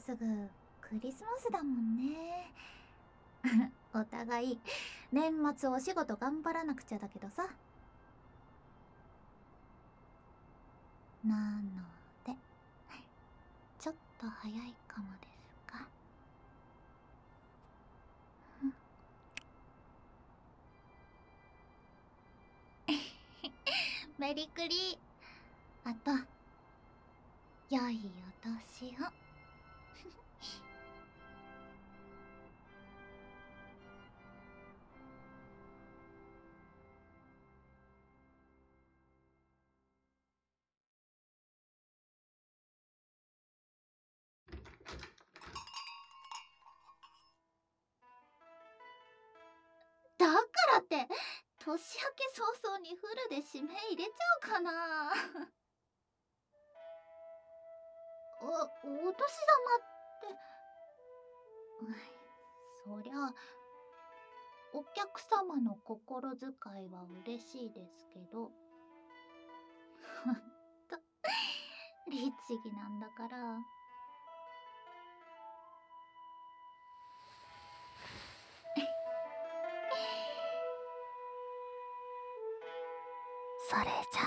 すぐクリスマスだもんね。お互い年末お仕事頑張らなくちゃだけどさ。なのでちょっと早いかもですが。メリクリ。あと良いお年を。だからって年明け早々にフルで締め入れちゃうかな。お年玉って。そりゃお客様の心遣いは嬉しいですけど、ほんと律儀なんだから。それじ